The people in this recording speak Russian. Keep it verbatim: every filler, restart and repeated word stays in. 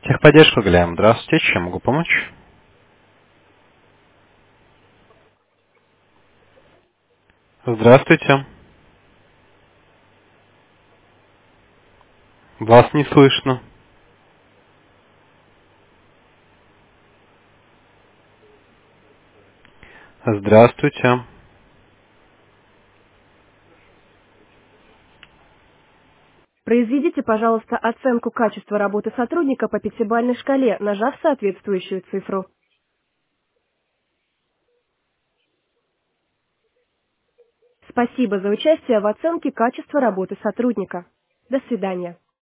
Техподдержка Гляем. Здравствуйте, чем могу помочь? Здравствуйте. Вас не слышно. Здравствуйте. Произведите, пожалуйста, оценку качества работы сотрудника по пятибалльной шкале, нажав соответствующую цифру. Спасибо за участие в оценке качества работы сотрудника. До свидания.